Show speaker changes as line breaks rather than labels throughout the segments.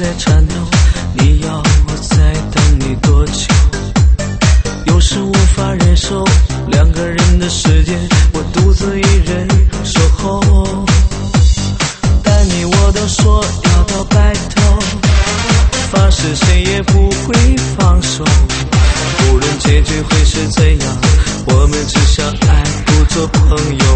在颤抖，你要我再等你多久？有时无法忍受两个人的世界，我独自一人守候。但你我都说要到白头，发誓谁也不会放手。无论结局会是怎样，我们只相爱不做朋友。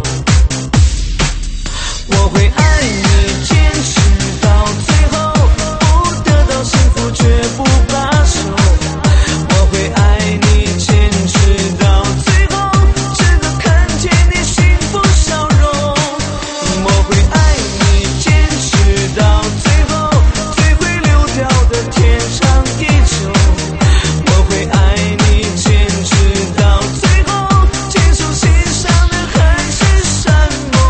我会爱你坚持到最后，不得到幸福绝不罢手。我会爱你坚持到最后，直到看见你幸福笑容。我会爱你坚持到最后，最会流掉的天长地久。我会爱你坚持到最后，结束心上的海誓山盟。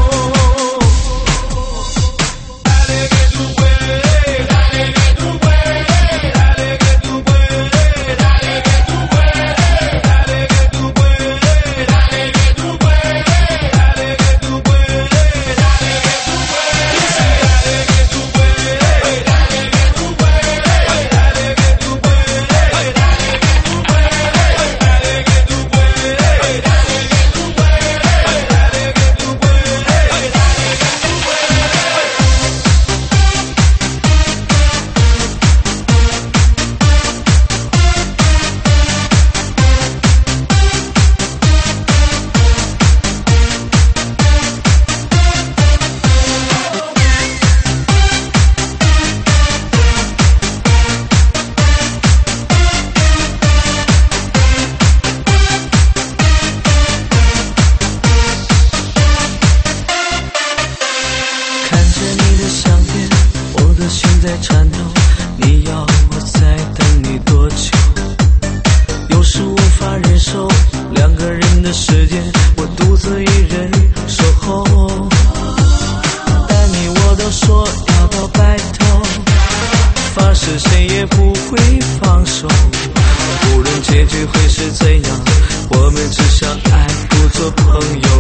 在颤抖，你要我再等你多久？有时无法忍受两个人的世界，我独自一人守候。但你我都说要到白头，发誓谁也不会放手。无论结局会是怎样，我们只相爱不做朋友。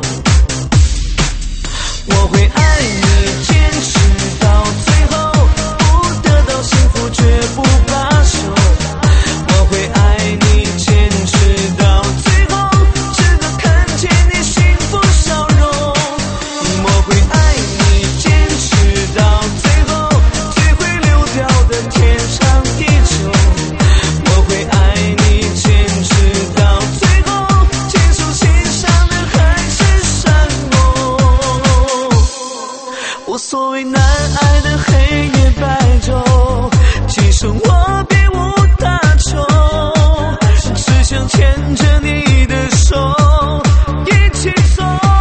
我会爱你坚持到最后，幸福绝不罢手。我会爱你坚持到最后，直到看见你幸福笑容。我会爱你坚持到最后，最会流掉的天长地久。我会爱你坚持到最后，结束心上的海誓山盟。无所谓难挨的黑夜白昼，今生我别无大求，只想牵着你的手一起走。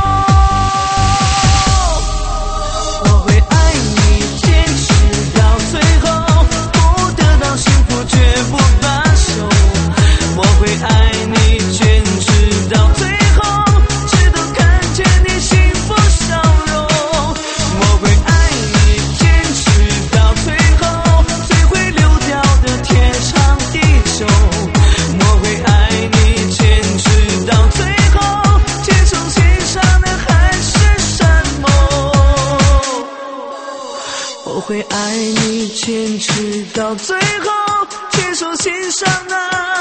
我会爱你坚持到最后，不得到幸福绝不罢手。我会爱你坚持到最后，直到看见你幸福笑容。我会爱你坚持到最后，最会流掉的天长地久。我会爱你坚持到最后，结束心上的海誓山盟。我会爱你坚持到最后，结束心上的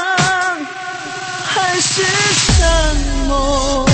海誓山盟。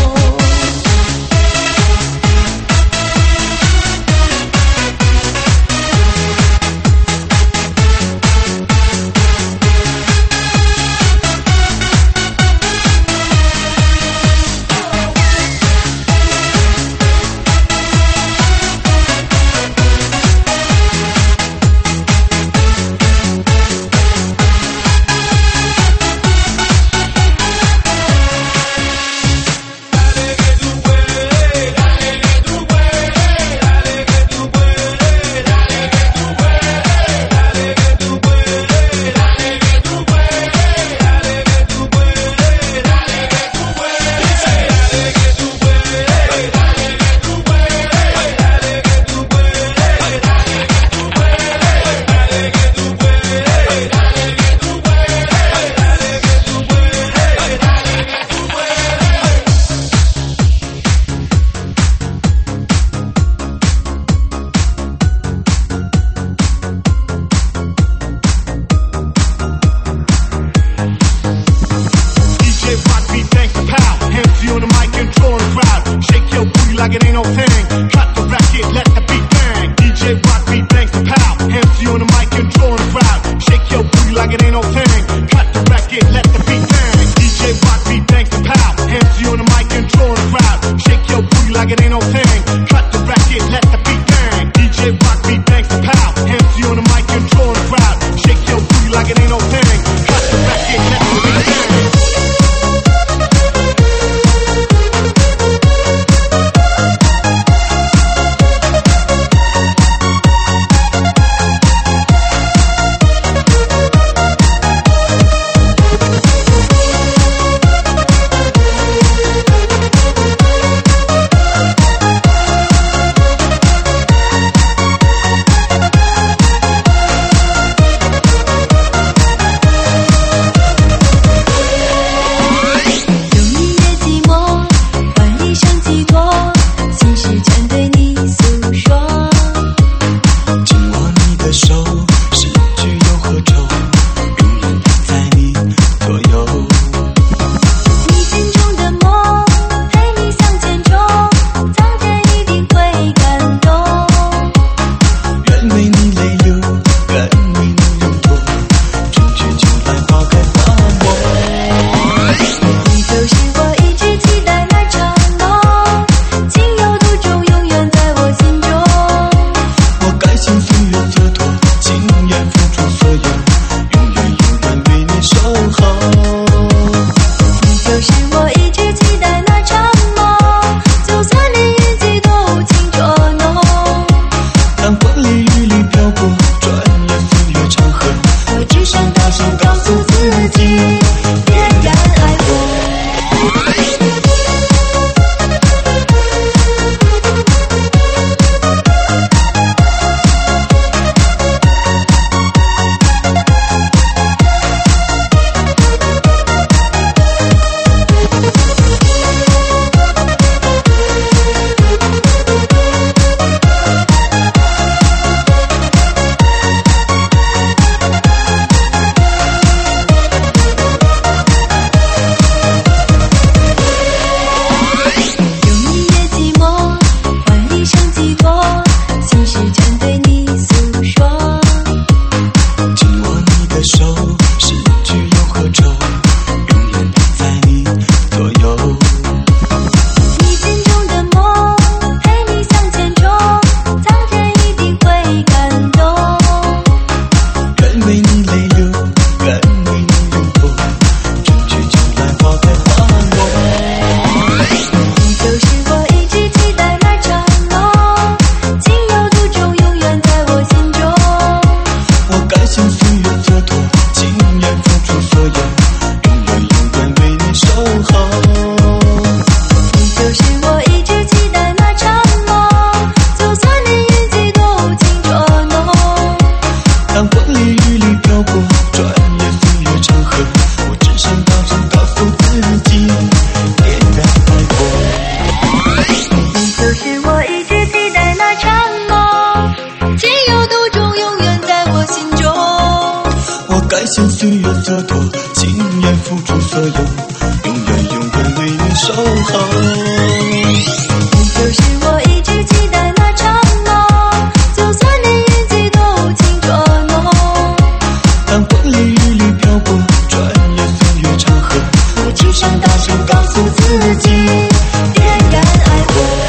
现岁月蹉跎，今夜付出所有，永远为你守候。
你就是我一直期待那场梦，就算连演技都请捉弄。
当婚礼日历飘过，转眼岁月长河，我只想大声告诉自己，
点燃爱火。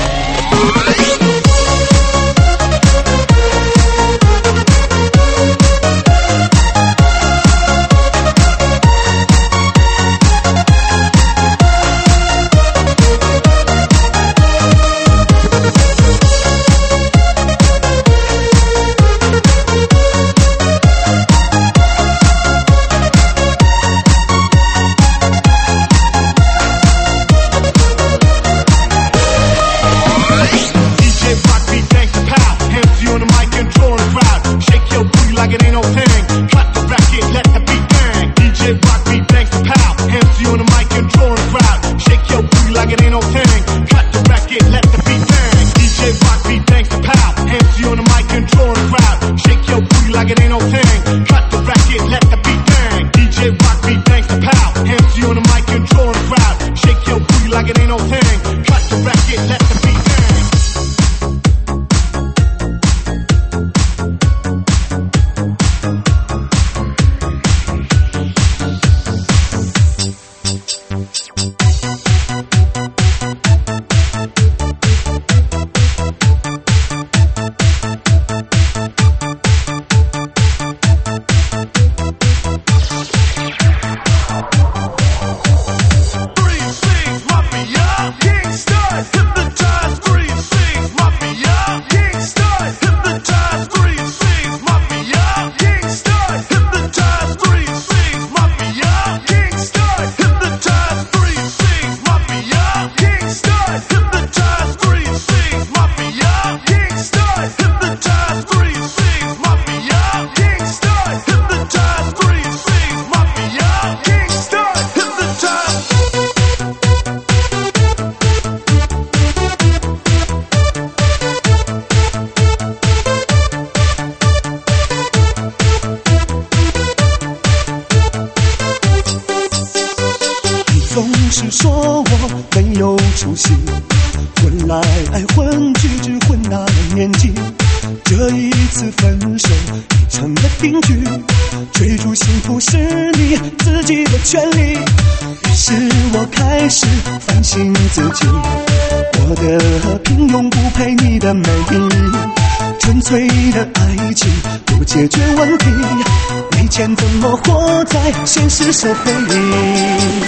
是说我没有出息，混来混去只混大了年纪。这一次分手已成了定局，追逐幸福是你自己的权利。于是我开始反省自己，我的平庸不配你的美丽，纯粹的爱情不解决问题，没钱怎么活在现实社会里？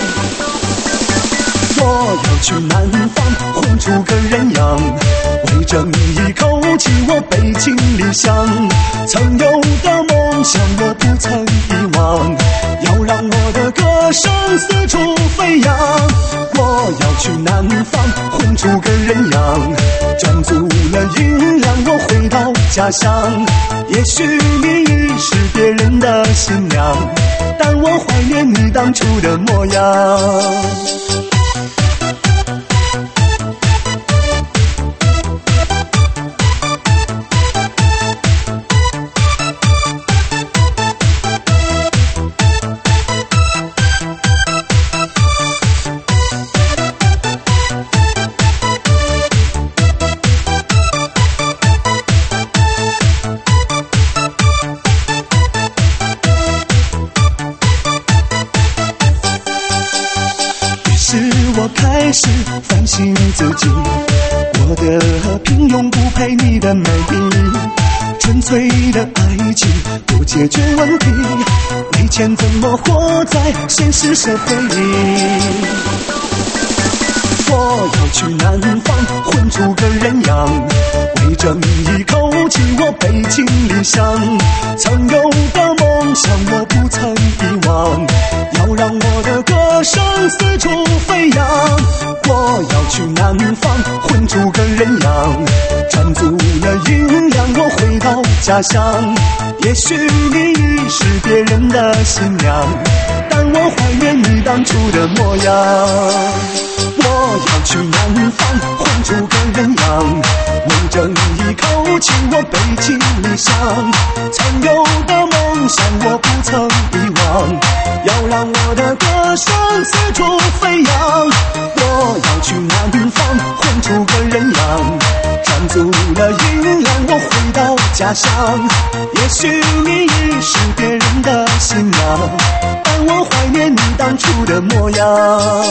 我要去南方混出个人样，为争一口气我背井离乡，曾有的梦想我不曾遗忘，要让我的歌声四处飞扬。我要去南方混出个人样，赚足了银两我回到家乡。也许你已是别人的新娘，但我怀念你当初的模样。我开始反省自己，我的平庸不配你的美丽，纯粹的爱情不解决问题，没钱怎么活在现实社会里？我要去南方混出个人样，为争一口气我背井离乡，曾有的梦想我不曾遗忘，要让我的歌声四处飞扬。我要去南方混出个人样，赚足了银两我回到家乡。也许你已是别人的新娘，但我怀念你当初的模样。我要去南方混出个人样，为争一口气我背井离乡，曾有的梦梦想我不曾遗忘，要让我的歌声四处飞扬。我要去南方混出个人样，赚足了银两我回到家乡。也许你已是别人的新娘，但我怀念你当初的模样。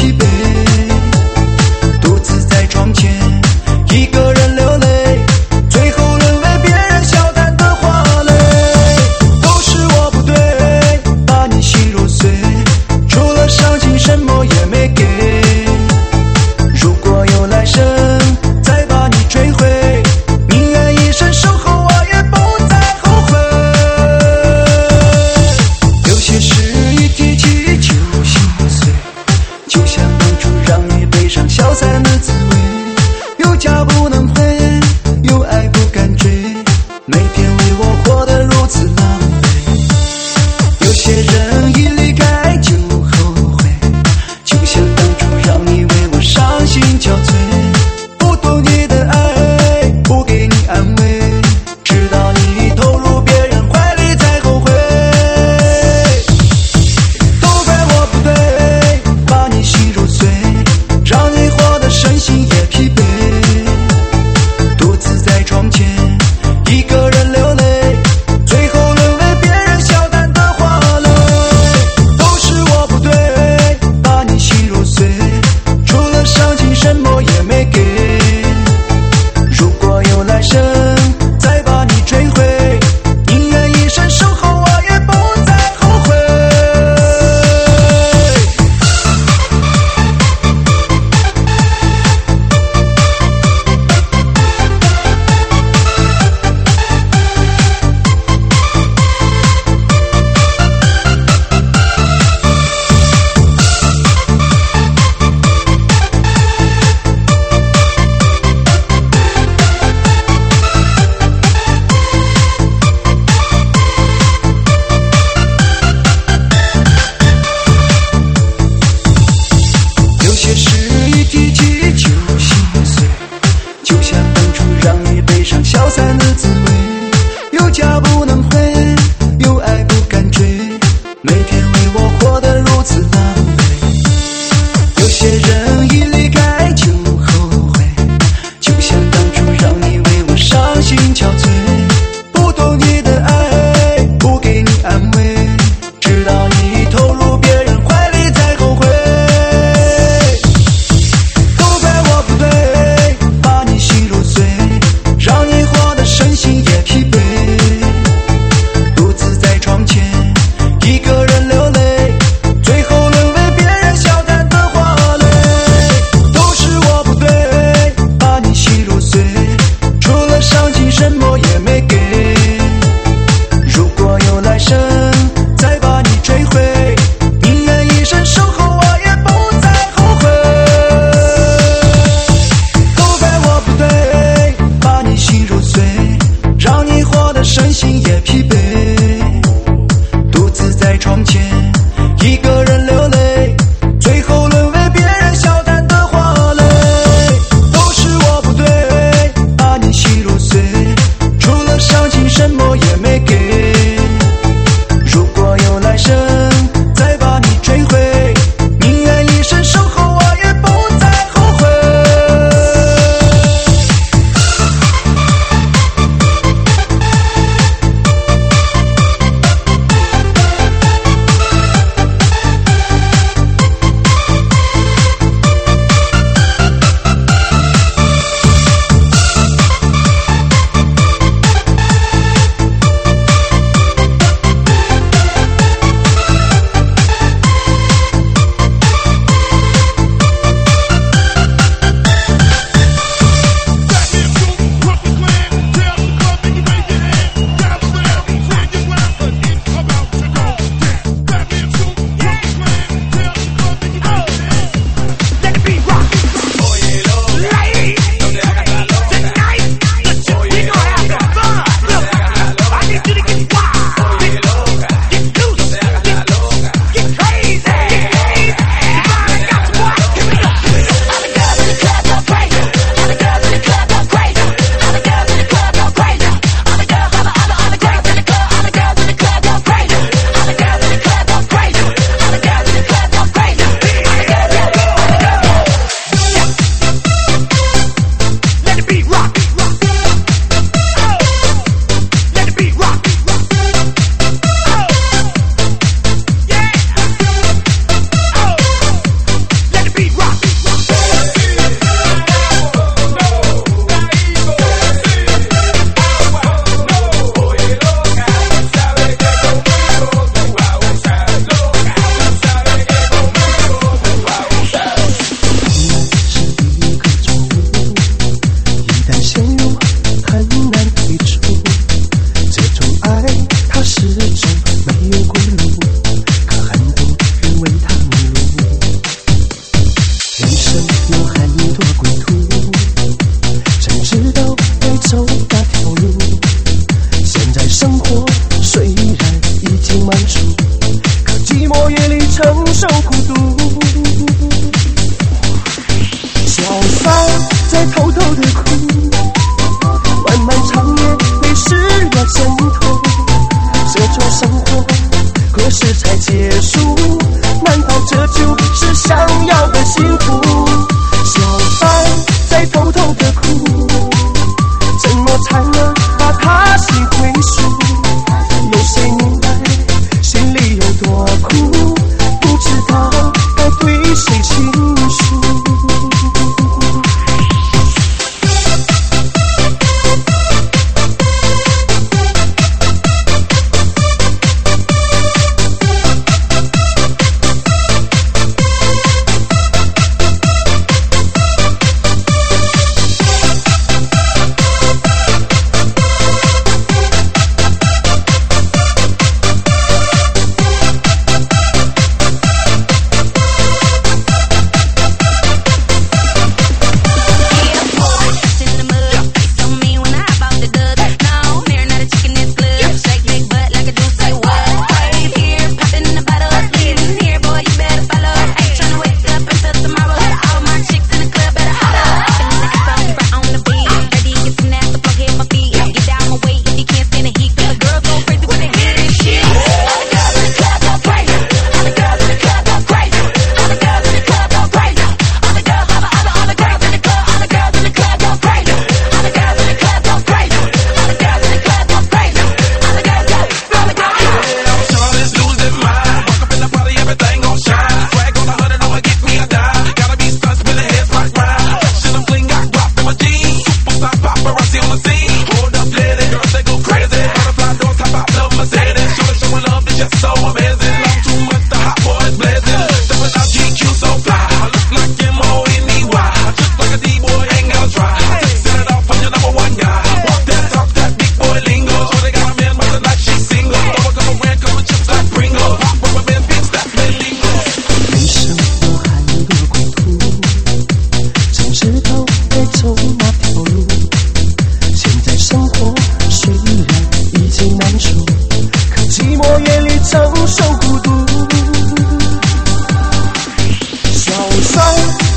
疲惫，独自在窗前一个人流泪，最后沦为别人笑谈的花蕾。都是我不对，把你心揉碎，除了伤心什么也没给。如果有来生再把你追回，宁愿一生守候，我也不再后悔。有些事一提起就心碎，就像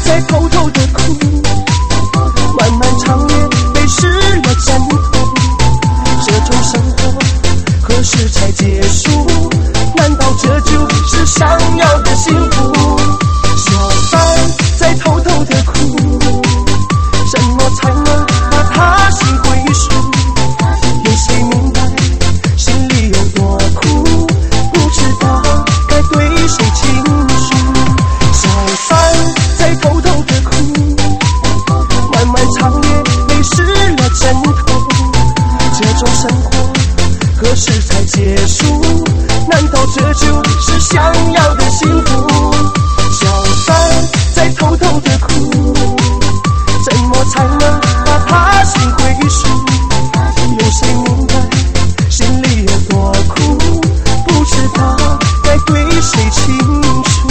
在偷偷的哭，漫漫长夜被失了枕头，这种生活何时才结束？难道这就是想要的幸福？小三在偷偷的哭，怎么才能把他心归属？有谁明白心里有多苦？不知道该对谁倾诉。小三在偷偷的哭，漫漫长夜泪湿了枕头，这种生活何时才结束？难道这就是想要的幸福？小三在偷偷的哭，怎么才能把他心归属？有谁明白心里有多苦？不知道该对谁倾诉。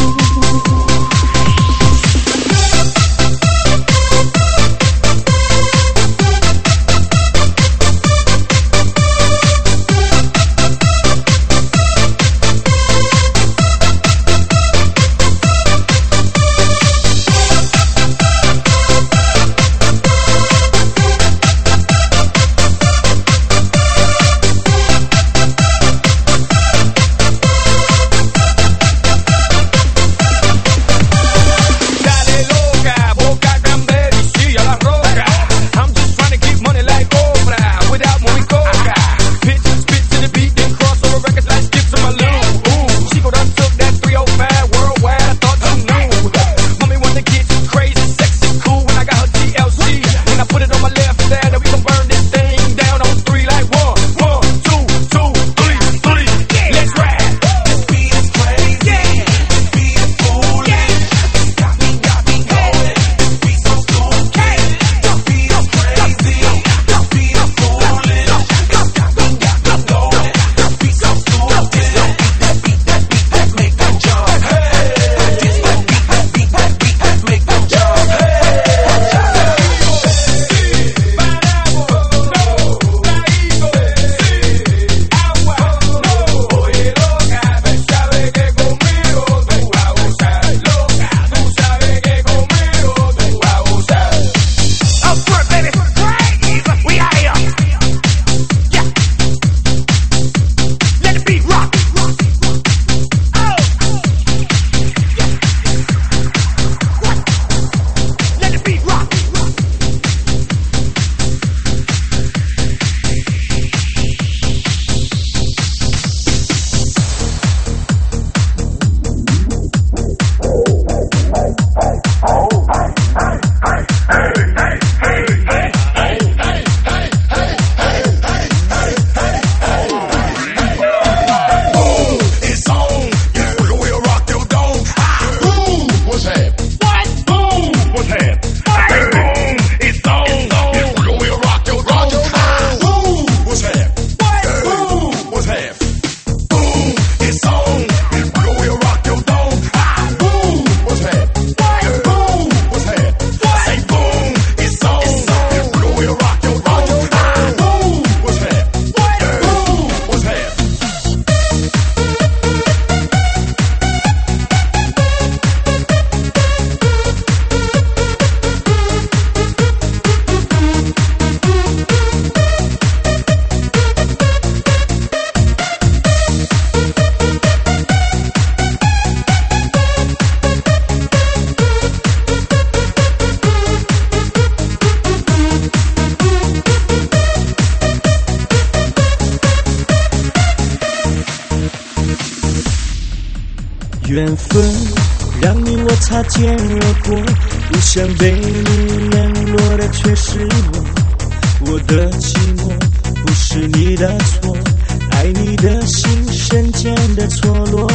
缘分让你我擦肩而过，不想被你冷落的却是我的寂寞不是你的错，爱你的心瞬间的错落。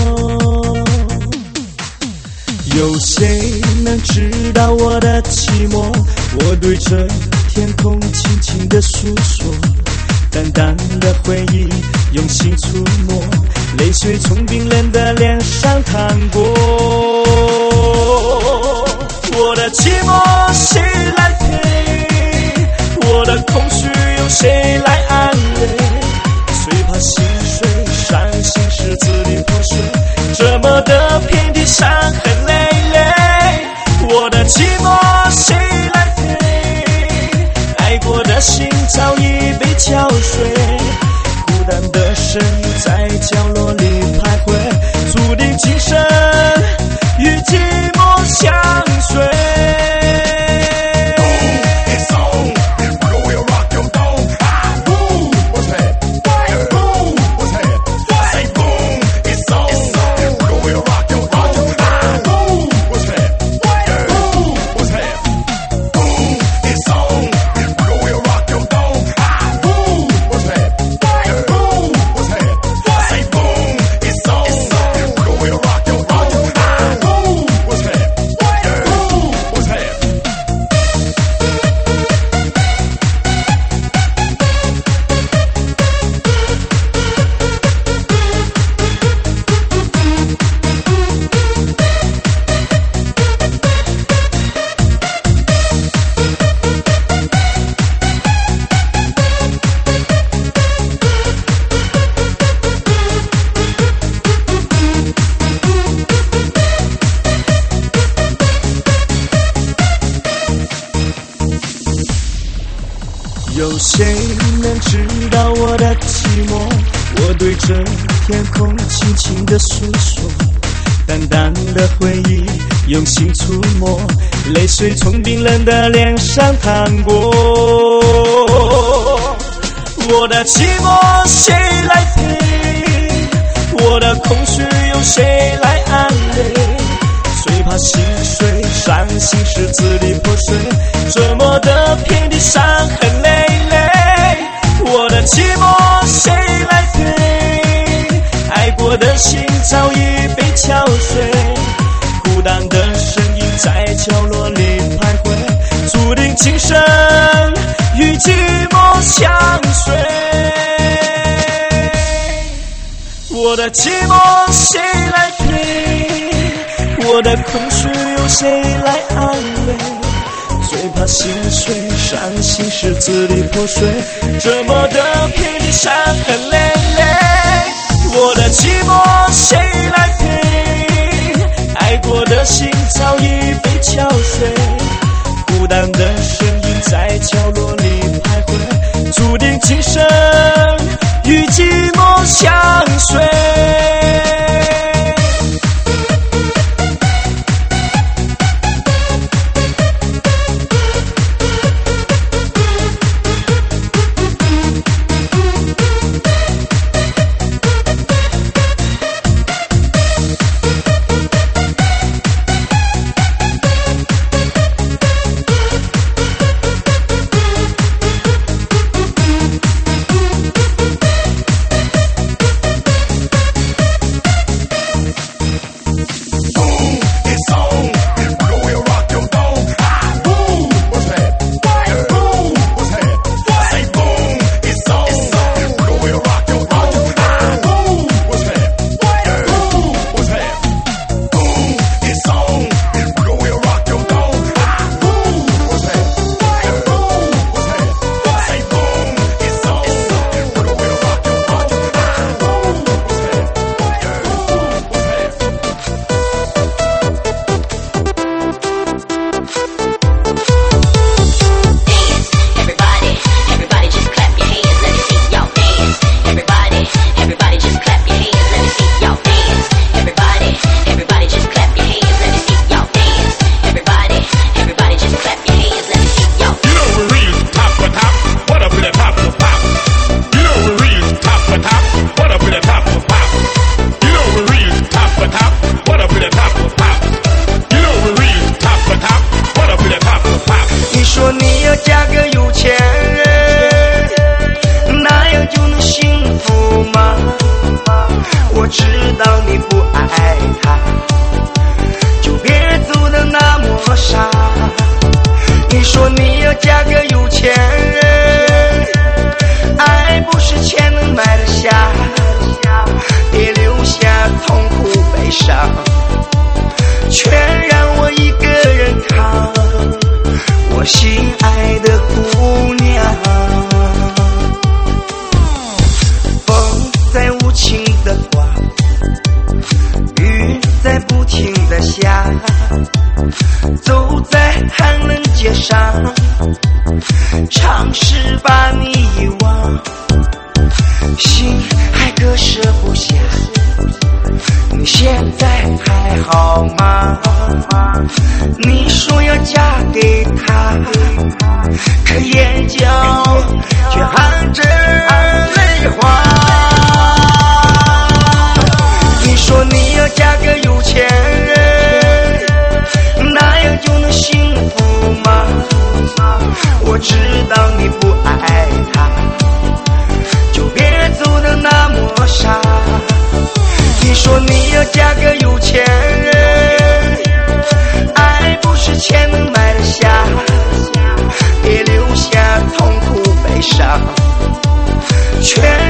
有谁能知道我的寂寞？我对着天空轻轻地诉说，淡淡的回忆用心触摸，泪水从冰冷的脸上淌过。我的寂寞谁来陪？我的空虚由谁来安慰？最怕心碎，伤心是支离破碎，这么的遍体伤痕累累。我
有谁能知道我的寂寞？我对着天空轻轻地诉说，淡淡的回忆用心触摸，泪水从冰冷的脸上淌过。我的寂寞谁来陪？我的空虚由谁来安慰？最怕心碎，伤心时支离破碎，折磨的遍地伤痕累累。我的寂寞谁来陪？爱过的心早已被敲碎，孤单的身影在角落里徘徊，注定今生与寂寞相随。我的寂寞谁来陪？我的空虚由谁来安慰？最怕心碎，伤心时支离破碎，折磨的遍地伤痕累累。我的寂寞谁来陪？爱过的心早已被敲碎，孤单的身影在角落里徘徊，注定今生与寂寞相随。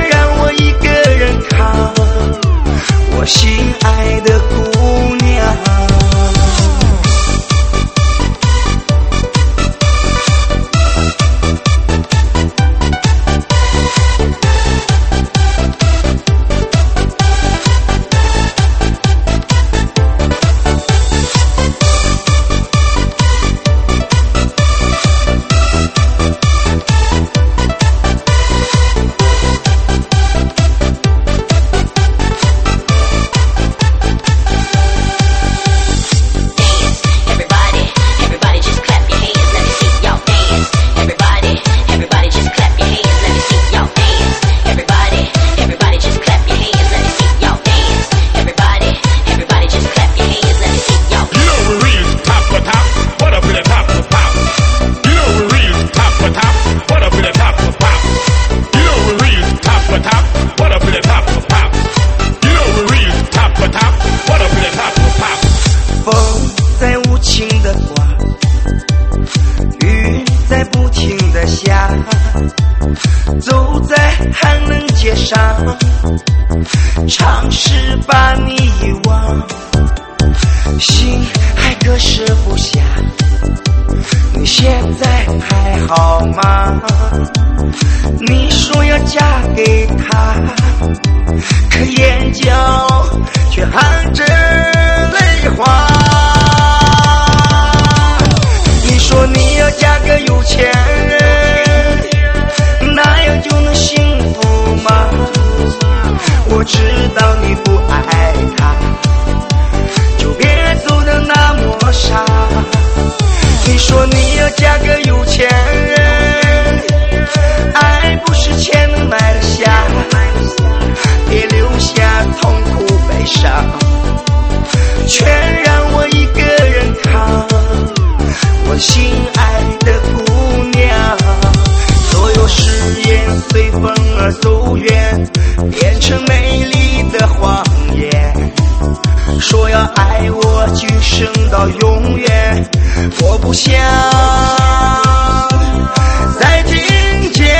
我心爱的姑娘。
上，尝试把你遗忘，心还割舍不下。你现在还好吗？你说要嫁给他，可眼角却含着泪花。你说你要嫁个有钱人，那样就能幸福吗？我知道你不爱他，就别走得那么傻。你说你要嫁个有钱人，爱不是钱能买得下，别留下痛苦悲伤，全让我一个人扛。我心爱的姑娘，所有誓言随风而走远，变成美丽的谎言。说要爱我今生到永远，我不想再听见。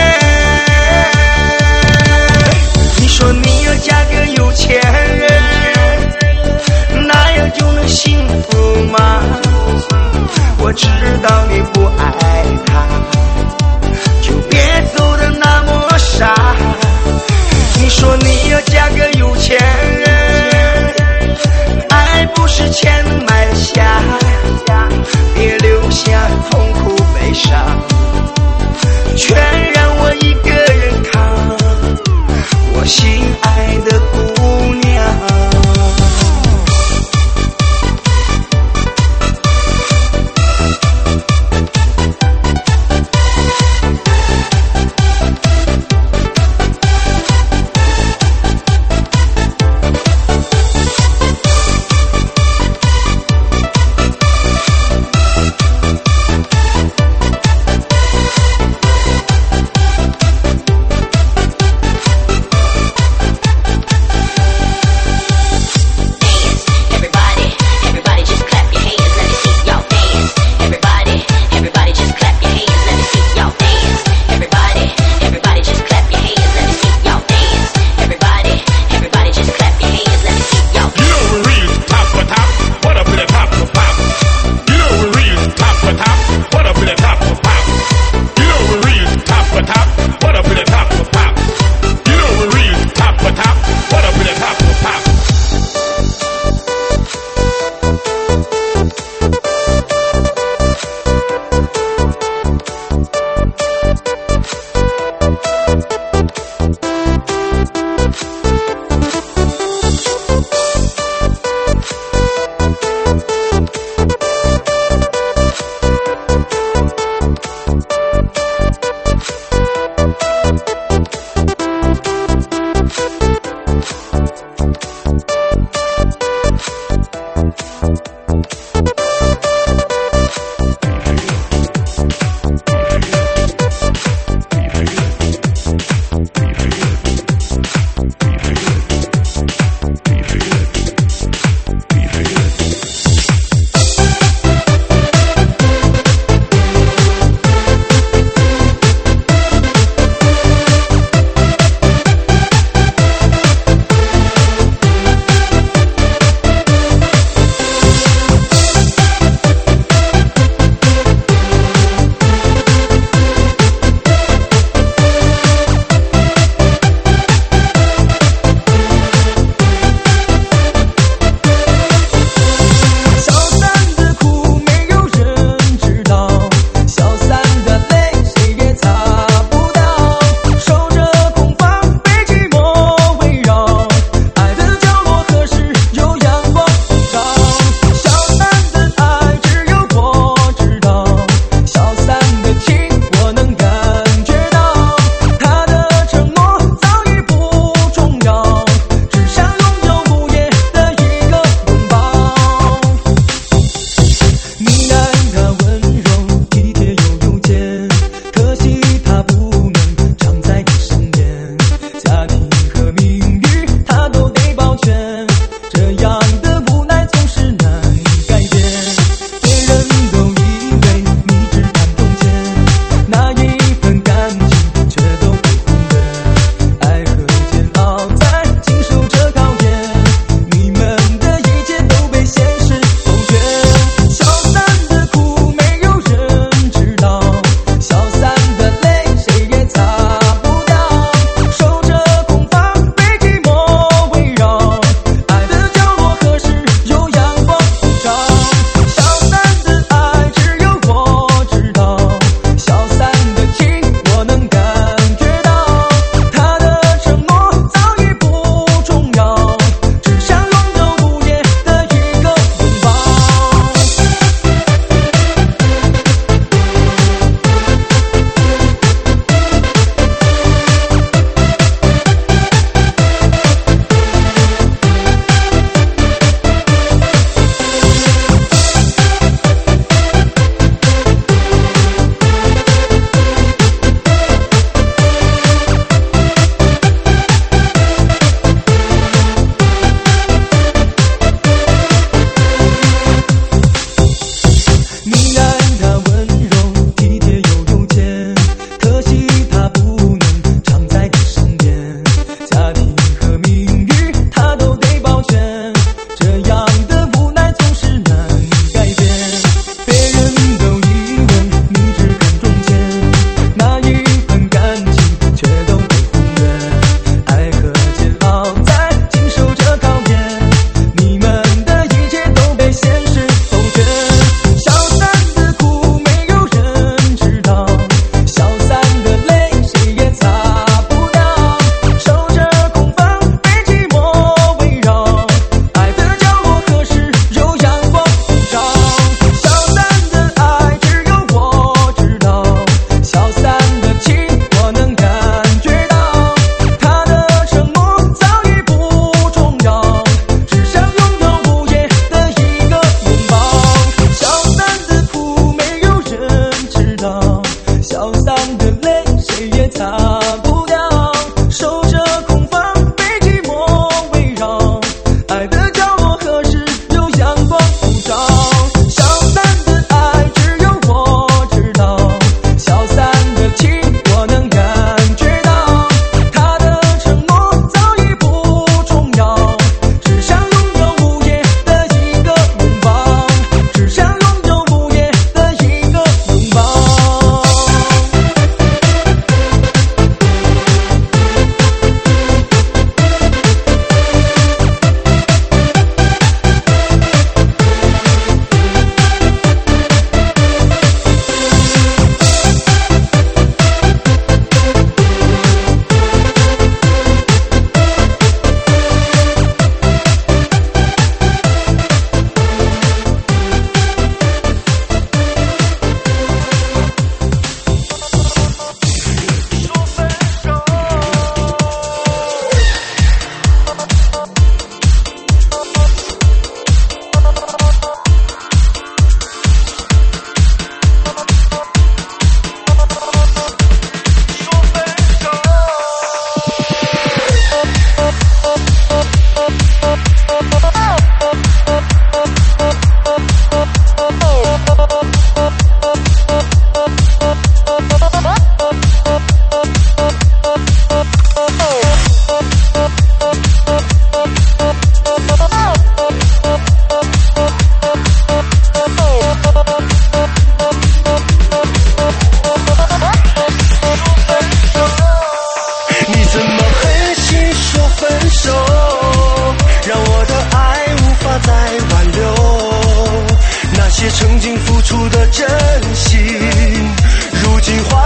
你说你要嫁个有钱人，那样就能幸福吗？我知道你不爱他，就别走得那么傻。你说你要嫁个有钱人，爱不是钱能买得下，别留下痛苦悲伤，全让我一个人扛。我心爱的姑娘，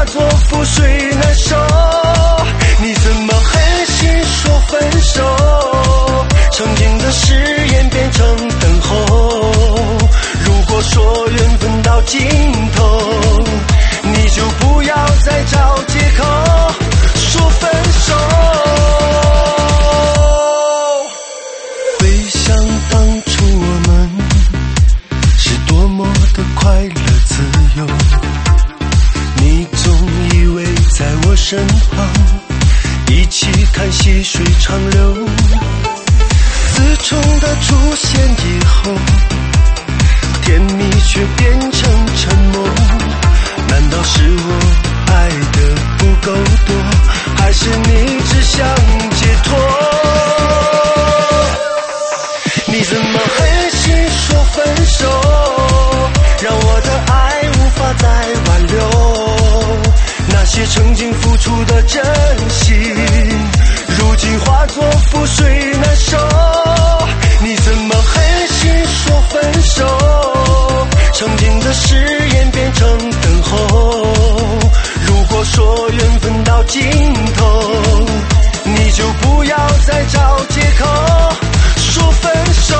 作覆水难收。你怎么狠心说分手？曾经的誓言变成等候。如果说缘分到尽头，你就不要再找借口说分手。回想当初我们是多么的快乐自由，你总以为在我身旁一起看细水长流。自从他出现以后，甜蜜却变成沉默。难道是我爱的不够多，还是你只想解脱？你怎么狠心说分手，让我的爱无法再挽留？那些曾经付出的真心，如今化作覆水难收。你怎么狠心说分手？曾经的誓言变成等候。如果说缘分到尽头，你就不要再找借口说分手。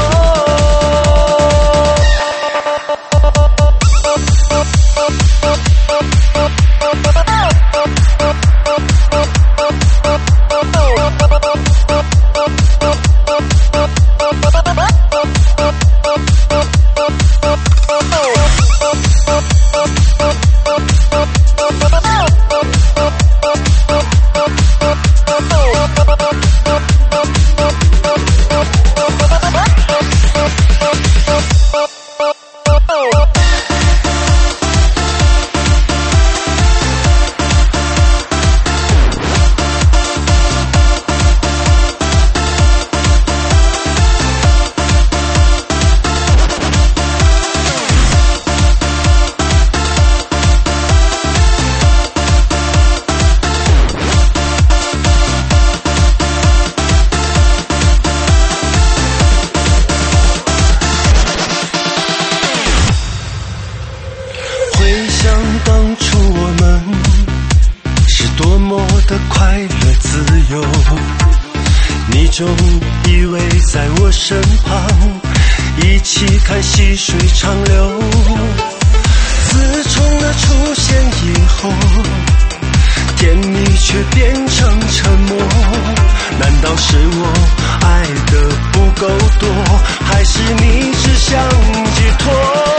当初我们是多么的快乐自由，你总以为在我身旁一起看细水长流。自从那出现以后，甜蜜却变成沉默。难道是我爱的不够多，还是你只想解脱？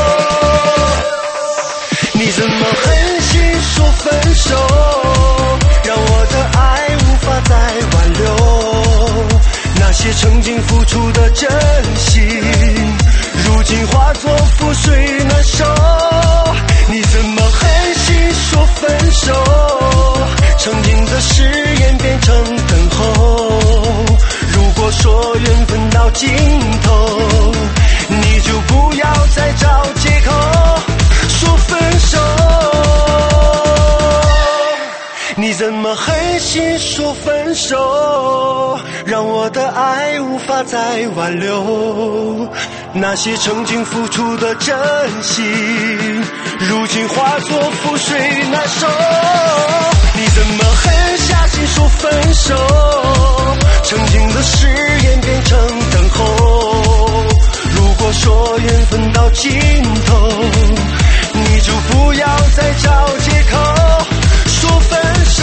你怎么狠心说分手，让我的爱无法再挽留？那些曾经付出的真心，如今化作覆水难收。你怎么狠心说分手？曾经的誓言变成等候。如果说缘分到尽头，你就不要再找借口说分手。你怎么狠心说分手，让我的爱无法再挽留？那些曾经付出的真心，如今化作覆水难收。你怎么狠下心说分手？曾经的誓言变成等候。如果说缘分到尽头，你就不要再找借口说分手。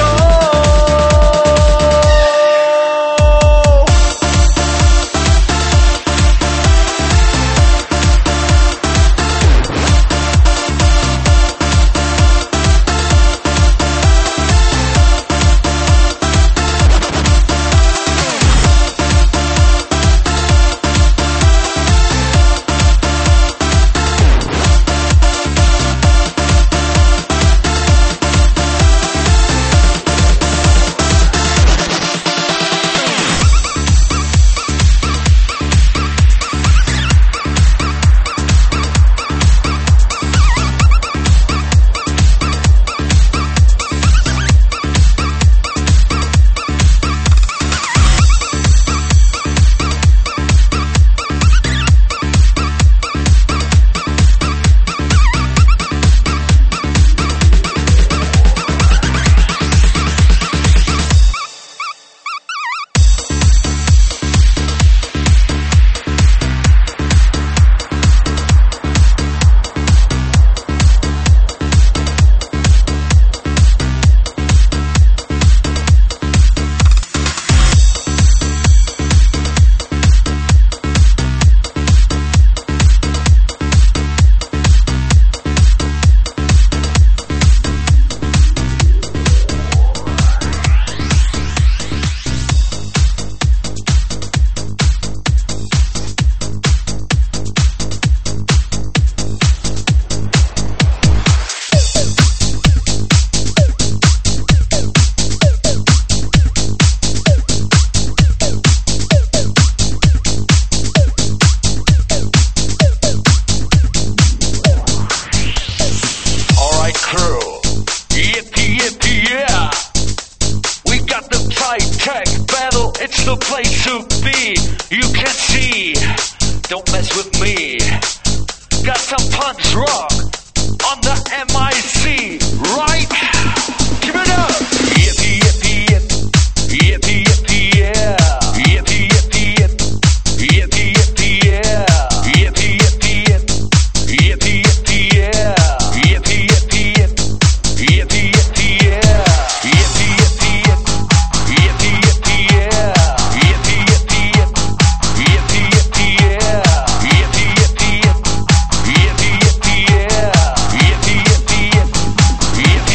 to be. You can see, don't mess with me. Got some punch rock on the MIC, right? Give it up! Yippee, yippee, yip. Yippee, yippee, yeah. Yippee, yippee, yip. Yippee, yippee, yeah. Yippee, yippee, yip. Yippee, yippee, yeah. Yippee, yippee, yip. Yippee, yippee, yeah. Yippee, yippee, yip. Yippee, yippee, yeah. Yippee, yippee, yip. Yippee, yippee, yeah. Yippee, yippee, yip. Yippee, yippee, yeah. Yippee, yippee, yip. Yippee,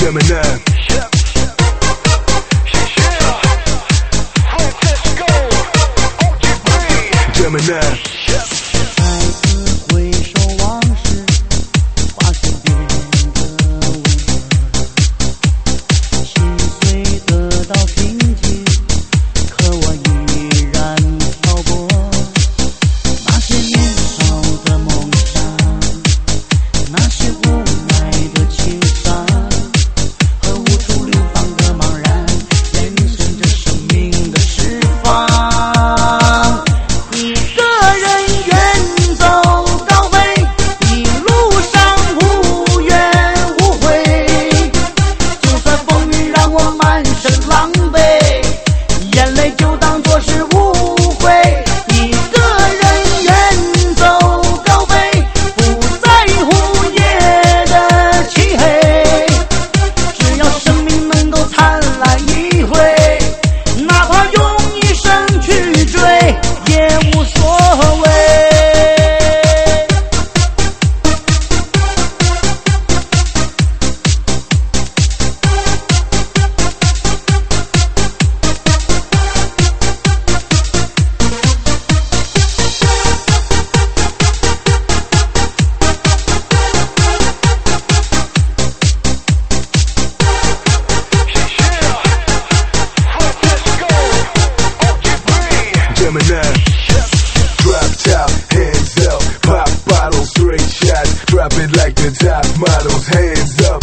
Gemini. Gemini.
再次回首往事，花身边的温柔，心碎得到平静，可我依然漂泊。那些年少的梦想，那些无奈的情伤，和无处流放的茫然，延伸着生命的释放。
Gemini. Drop top, hands up, pop bottles, straight shots, drop it like the top models, hands up.